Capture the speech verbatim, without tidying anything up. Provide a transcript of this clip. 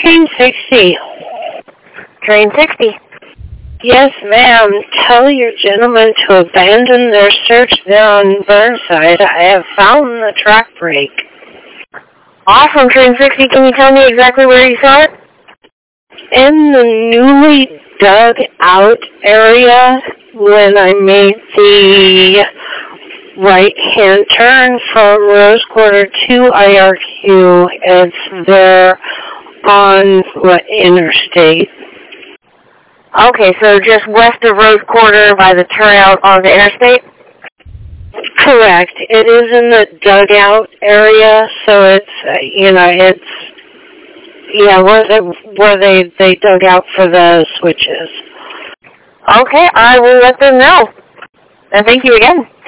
Train sixty. Train sixty. Yes, ma'am. Tell your gentlemen to abandon their search there on Burnside. I have found the track break. Awesome, Train sixty. Can you tell me exactly where you saw it? In the newly dug out area when I made the right-hand turn from Rose Quarter to I R Q. It's there on what interstate. Okay, so just west of Rose Quarter by the turnout on the interstate? Correct. It is in the dugout area, so it's, uh, you know, it's, yeah, where they, where they, they dug out for the switches. Okay, I will let them know. And thank you again.